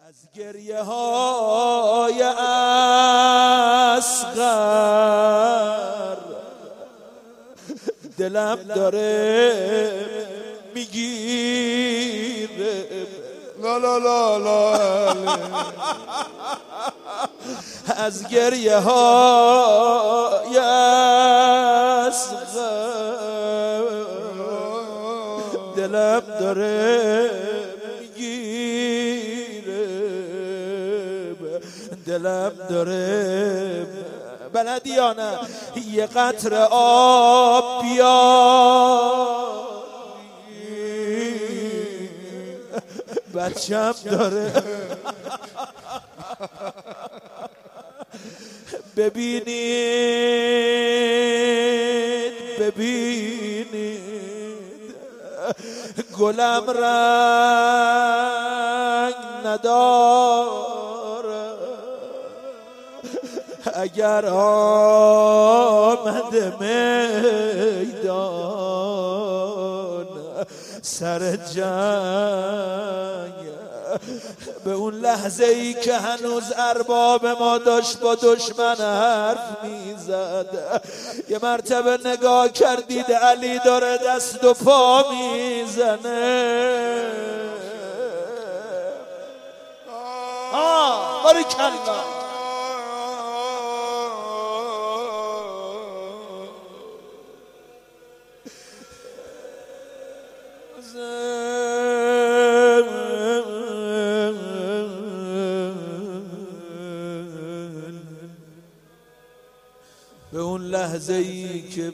از گریه های اصغر دلم داره میگیره. لا لا لا لا از گریه های اصغر دلم داره میگیره، دلم داره. بلدی یا نه؟ یه قطره آب بیاری، بچم داره ببینید گلم رنگ نداره، اگر آمده میدان سر جنگ، به اون لحظه ای که هنوز ارباب ما داشت با دشمن حرف میزد، یه مرتبه نگاه کردید علی داره دست و پا میزنه. باریکلا. به اون لحظه ای که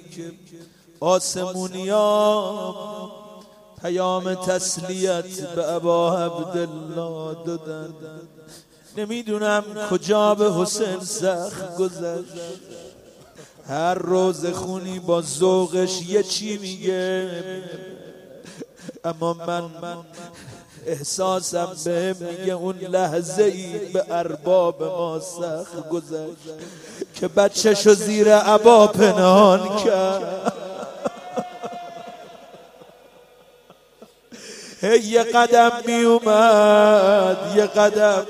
آسمونیا پیام تسلیت به ابا عبدالله دادن، نمیدونم کجا به حسین سخت گذشت. هر روز خونی با ذوقش یه چی میگه، اما من احساسم به میگه اون لحظه ای به ارباب ما سخت گذشت که بچه‌شو زیر عبا پنهان کرد. یه قدم می اومد یه قدم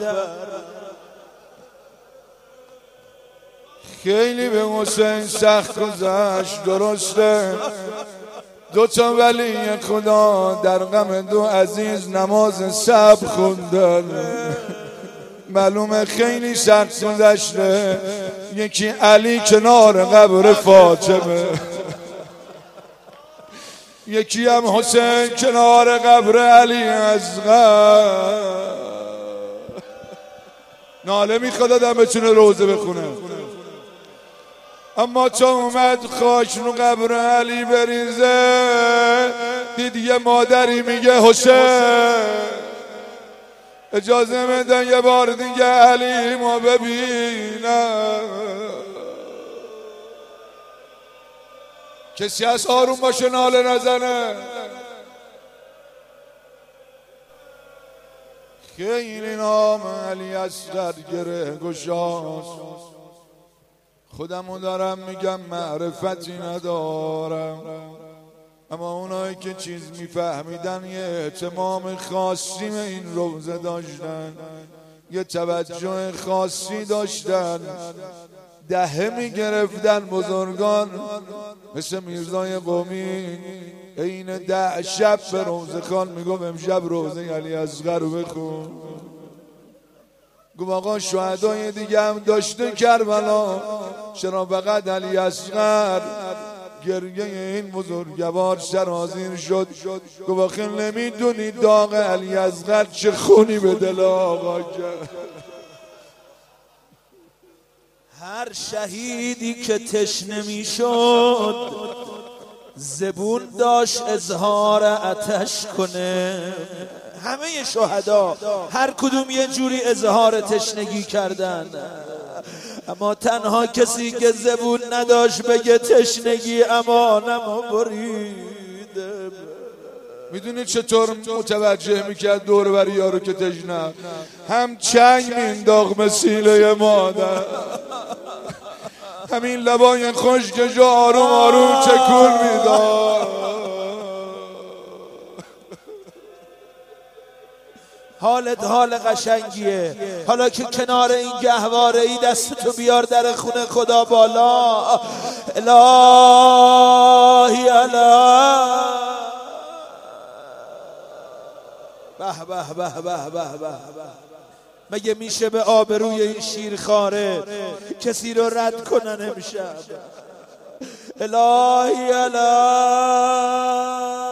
خیلی به حسین سخت گذشت. درسته دوتا ولی خدا در غم دو عزیز نماز صبر خوندن، معلومه خیلی سخت گذشته. یکی علی کنار قبر فاطمه، یکی هم حسین کنار قبر علی اصغر. ناله میخواد آدم بتونه روزه بخونه، اما تا اومد خاک رو قبر علی بریزه، دید یه مادری میگه حسین اجازه بدن یه بار دیگه علی ما ببینم. کسی از آروم باشه ناله نزنه. خیلی نام علی اصغر گره گشاست، خودمو دارم میگم معرفتی ندارم، اما اونایی که چیز میفهمیدن یه اهتمام خاصی به این روزه داشتن، یه توجه خاصی داشتن. دهه میگرفتن بزرگان مثل میرزای قومی، این 10 شب به روزه خان میگم امشب روزه علی اصغر رو بخون. گفت آقا شهدای دیگه هم داشته کربلا، چرا فقط علی اصغر؟ گریه این بزرگوار سرازیر شد. گفت آخه نمیدونی داغ علی اصغر چه خونی به دل آقا کرد. هر شهیدی که تشنه میشد زبون داشت اظهار آتش کنه. همه شهدا هر کدوم یه جوری اظهار تشنگی کردن، اما تنها کسی که زبون نداشت بگه تشنگی امانمو بریده. میدونی چطور متوجه میکرد دور بر یارو که تشنه؟ هم چنگ مینداخت مسیله مادر، همین لبای خشکش آروم آروم تکون میداد. حالت حال قشنگیه. حالا که کنار این گهواره ای دستتو بیار در خونه خدا بالا. الهی الهی به به به به به به. مگه میشه به آبروی این شیرخواره کسی رو رد کنن امشب؟ الهی الهی